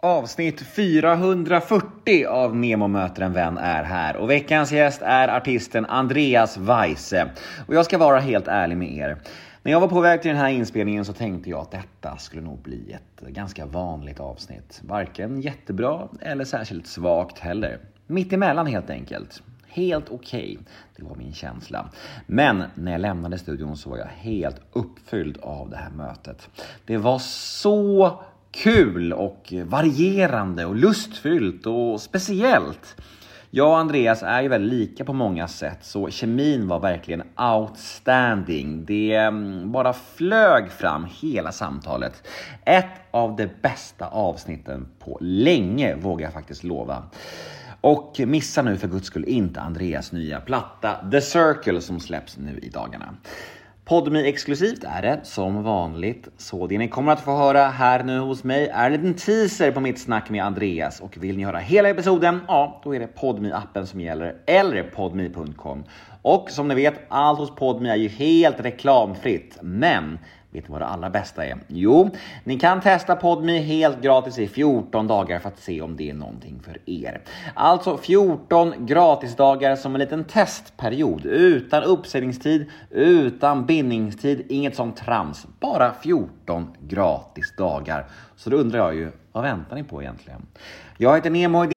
Avsnitt 440 av Nemo möter en vän är här. Och veckans gäst är artisten Andreas Weise. Och jag ska vara helt ärlig med er. När jag var på väg till den här inspelningen så tänkte jag att detta skulle nog bli ett ganska vanligt avsnitt. Varken jättebra eller särskilt svagt heller. Mitt emellan helt enkelt. Helt okej. Det var min känsla. Men när jag lämnade studion så var jag helt uppfylld av det här mötet. Det var så kul och varierande och lustfyllt och speciellt. Jag och Andreas är ju väldigt lika på många sätt, så kemin var verkligen outstanding. Det bara flög fram hela samtalet. Ett av de bästa avsnitten på länge, vågar jag faktiskt lova. Och missa nu för guds skull inte Andreas nya platta The Circle som släpps nu i dagarna. Podme exklusivt är det som vanligt, så det ni kommer att få höra här nu hos mig är en liten teaser på mitt snack med Andreas. Och vill ni höra hela episoden, ja då är det Podme-appen som gäller eller podme.com. Och som ni vet, allt hos Podme är ju helt reklamfritt, men vet ni vad det allra bästa är? Jo, ni kan testa Podme helt gratis i 14 dagar för att se om det är någonting för er. Alltså 14 gratisdagar som en liten testperiod. Utan uppsägningstid, utan bindningstid, inget sånt trams. Bara 14 gratisdagar. Så då undrar jag ju, vad väntar ni på egentligen? Jag heter Nemo.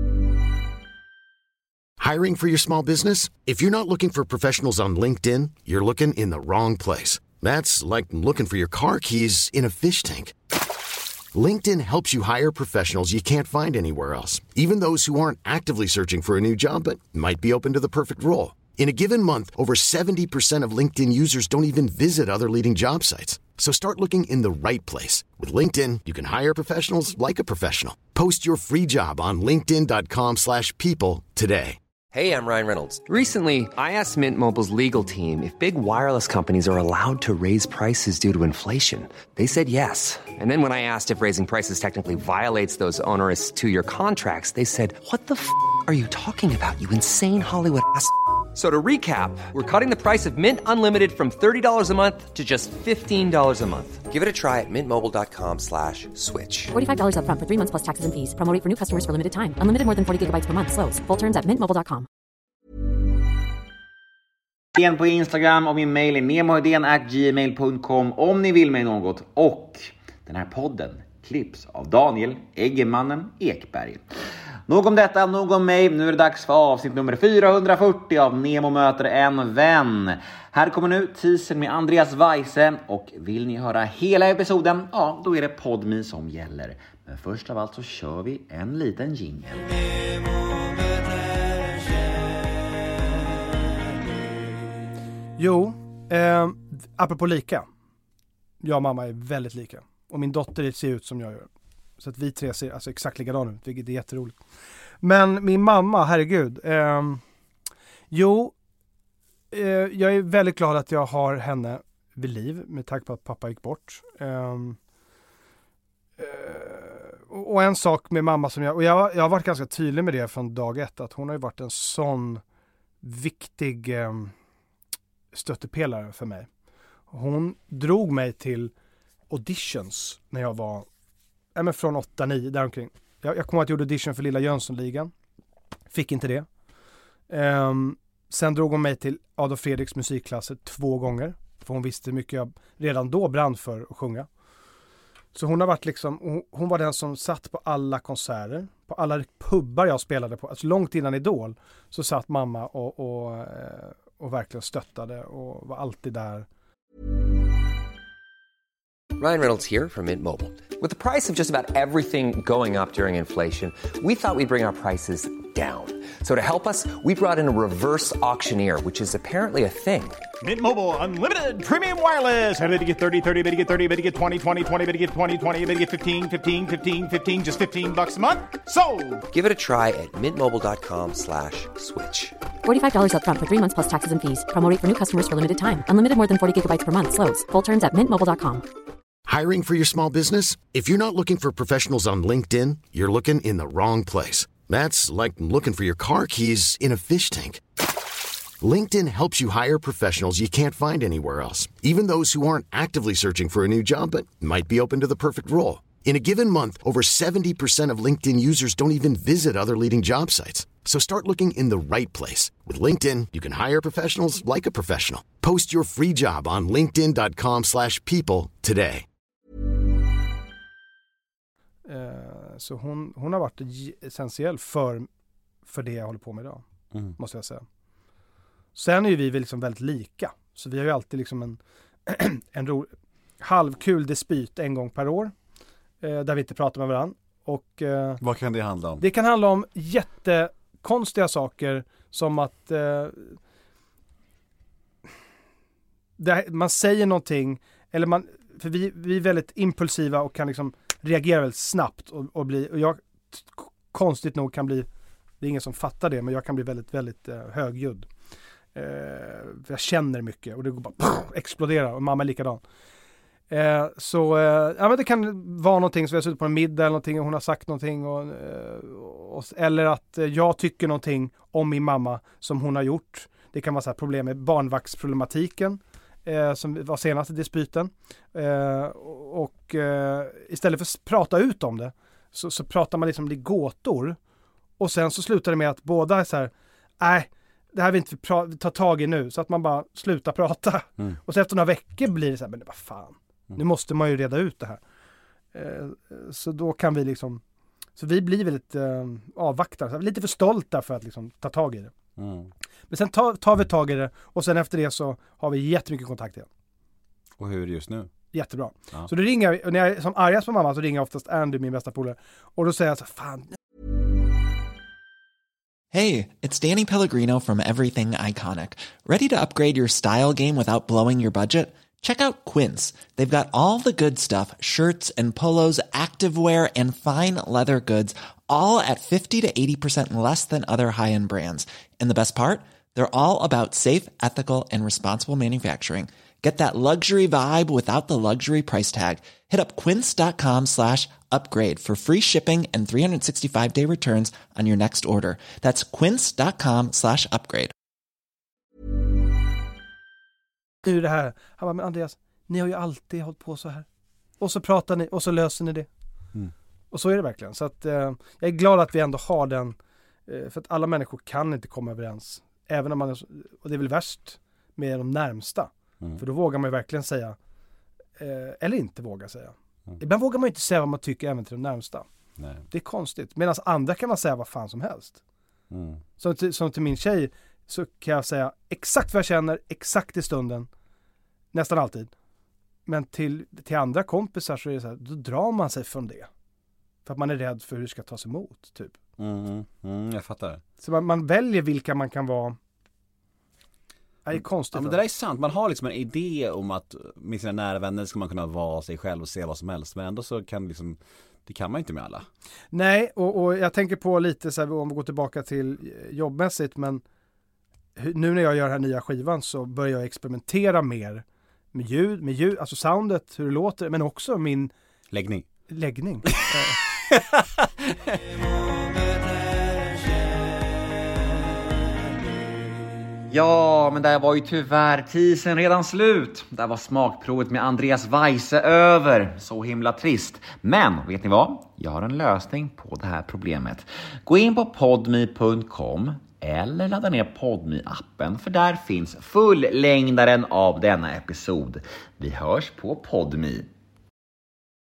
Hiring for your small business? If you're not looking for professionals on LinkedIn, you're looking in the wrong place. That's like looking for your car keys in a fish tank. LinkedIn helps you hire professionals you can't find anywhere else, even those who aren't actively searching for a new job but might be open to the perfect role. In a given month, over 70% of LinkedIn users don't even visit other leading job sites. So start looking in the right place. With LinkedIn, you can hire professionals like a professional. Post your free job on linkedin.com/people today. Hey, I'm Ryan Reynolds. Recently, I asked Mint Mobile's legal team if big wireless companies are allowed to raise prices due to inflation. They said yes. And then when I asked if raising prices technically violates those onerous two-year contracts, they said, "What the f*** are you talking about, you insane Hollywood ass?" So to recap, we're cutting the price of Mint Unlimited from $30 a month to just $15 a month. Give it a try at mintmobile.com/switch. $45 up front for 3 months plus taxes and fees. Promo rate for new customers for limited time. Unlimited more than 40 gigabytes per month. Slows full terms at mintmobile.com. På Instagram och min mail är nemohedén@gmail.com om ni vill mig något. Och den här podden klipps av Daniel Eggemannen Ekberg. Nog om detta, nog om mig. Nu är det dags för avsnitt nummer 440 av Nemo möter en vän. Här kommer nu teasern med Andreas Weise. Och vill ni höra hela episoden, ja då är det Podme som gäller. Men först av allt så kör vi en liten jingle. Jo, apropå lika. Jag och mamma är väldigt lika. Och min dotter ser ut som jag gör. Så att vi tre ser alltså exakt likadana ut, vilket är jätteroligt. Men min mamma, herregud. Jag är väldigt glad att jag har henne vid liv. Med tack på att pappa gick bort. Och en sak med mamma som jag har varit ganska tydlig med det från dag ett. Att hon har ju varit en sån viktig stöttepelare för mig. Hon drog mig till auditions när jag var från 8-9 däromkring. Jag kommer att jag gjorde audition för Lilla Jönssonligan. Fick inte det. Sen drog hon mig till Adolf Fredriks musikklasser 2 gånger. För hon visste hur mycket jag redan då brann för att sjunga. Så hon har varit liksom, hon var den som satt på alla konserter. På alla pubbar jag spelade på. Alltså långt innan Idol så satt mamma och verkligen stöttade och var alltid där. Ryan Reynolds here from Mint Mobile. With the price of just about everything going up during inflation, we thought we'd bring our prices down. So to help us, we brought in a reverse auctioneer, which is apparently a thing. Mint Mobile Unlimited Premium Wireless. How to get 30, 30, bit to get 30, bit to get 20, 20, 20, bit to get 20, 20, bit to get 15, 15, 15, 15, just $15 a month? Sold! Give it a try at mintmobile.com/switch. $45 up front for 3 months plus taxes and fees. Promo rate for new customers for limited time. Unlimited more than 40 gigabytes per month. Slows full terms at mintmobile.com. Hiring for your small business? If you're not looking for professionals on LinkedIn, you're looking in the wrong place. That's like looking for your car keys in a fish tank. LinkedIn helps you hire professionals you can't find anywhere else, even those who aren't actively searching for a new job but might be open to the perfect role. In a given month, over 70% of LinkedIn users don't even visit other leading job sites. So start looking in the right place. With LinkedIn, you can hire professionals like a professional. Post your free job on linkedin.com/people today. Så hon har varit essentiell för det jag håller på med idag. Måste jag säga. Sen är ju vi liksom väldigt lika. Så vi har ju alltid liksom en halvkul dispyt en gång per år. Där vi inte pratar med varandra. Och, vad kan det handla om? Det kan handla om jättekonstiga saker. Som att man säger någonting. Eller för vi är väldigt impulsiva och kan liksom reagera väldigt snabbt. Och jag konstigt nog kan bli, det är ingen som fattar det, men jag kan bli väldigt, väldigt högljudd. För jag känner mycket och det går bara exploderar och mamma är likadan. Men det kan vara någonting som vi har suttit på en middag eller någonting och hon har sagt någonting eller att jag tycker någonting om min mamma som hon har gjort. Det kan vara så här problem med barnvaktsproblematiken som var senaste dispyten. Istället för att prata ut om det så pratar man liksom i gåtor och sen så slutar det med att båda är så här, nej, det här vill inte vi ta tag i nu, så att man bara slutar prata. Och så efter några veckor blir det så här, men vad fan, nu måste man ju reda ut det här. Så då kan vi liksom, så vi blir väldigt avvaktande, lite för stolta för att liksom ta tag i det. Men sen tar vi tag i det och sen efter det så har vi jättemycket kontakt igen. Och hur är det just nu? Jättebra. Så då ringer jag, när jag är som argast på mamma så ringer jag oftast Andy, min bästa polare. Och då säger jag så fan. Hey, it's Danny Pellegrino from Everything Iconic. Ready to upgrade your style game without blowing your budget? Check out Quince. They've got all the good stuff, shirts and polos, activewear and fine leather goods, all at 50 to 80% less than other high-end brands. And the best part? They're all about safe, ethical, and responsible manufacturing. Get that luxury vibe without the luxury price tag. Hit up quince.com/upgrade for free shipping and 365-day returns on your next order. That's quince.com/upgrade. Nu det här. Han bara, men Andreas, ni har ju alltid hållit på så här. Och så pratar ni och så löser ni det. Och så är det verkligen. Så att jag är glad att vi ändå har den. För att alla människor kan inte komma överens. Även om man är, och det är väl värst med de närmsta. För då vågar man ju verkligen säga eller inte våga säga. Ibland vågar man ju inte säga vad man tycker även till de närmsta. Nej. Det är konstigt. Medan andra kan man säga vad fan som helst. Som till min tjej så kan jag säga exakt vad jag känner, exakt i stunden. Nästan alltid. Men till andra kompisar så är det så här, då drar man sig från det. För att man är rädd för hur det ska tas emot, typ. Jag fattar. Så man väljer vilka man kan vara. Det är konstigt. Ja, men det där är sant. Man har liksom en idé om att med sina nära vänner ska man kunna vara sig själv och se vad som helst. Men ändå så kan liksom, det kan man inte med alla. Nej, och jag tänker på lite så här, om vi går tillbaka till jobbmässigt, men nu när jag gör den här nya skivan så börjar jag experimentera mer med ljud, alltså soundet, hur det låter, men också min läggning. Ja, men där var ju tyvärr tiden redan slut. Där var smakprovet med Andreas Weise över. Så himla trist. Men vet ni vad? Jag har en lösning på det här problemet. Gå in på podme.com eller ladda ner Podme-appen, för där finns fullängdaren av denna episod. Vi hörs på Podme.